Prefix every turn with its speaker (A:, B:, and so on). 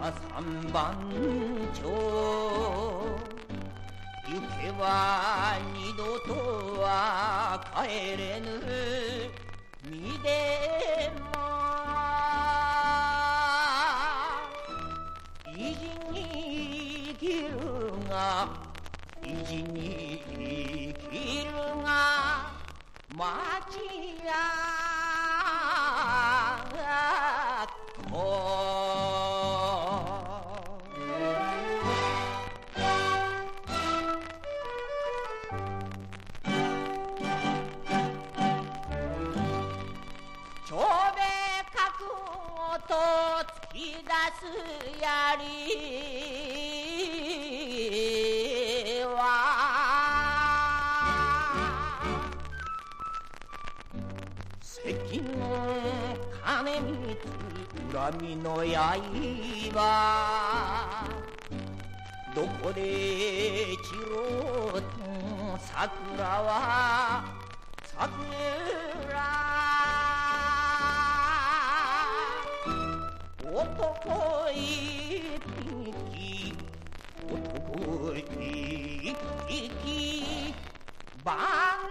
A: が三番町行けば二度とは帰れぬ身で意地に生きるが意地に生きるが町や長兵衛覚悟と突き出すやりは関の金光恨みの刃どこで散ろうと桜は桜男一匹男一匹番